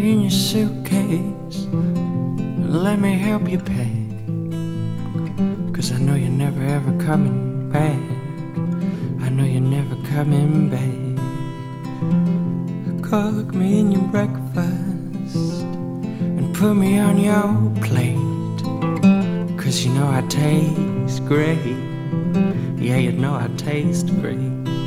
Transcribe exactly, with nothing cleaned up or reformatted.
me in your suitcase and let me help you pack. 'Cause I know you're never ever coming back. I know you're never coming back. Cook me in your breakfast and put me on your plate. 'Cause you know I taste great. Yeah, you know I taste great.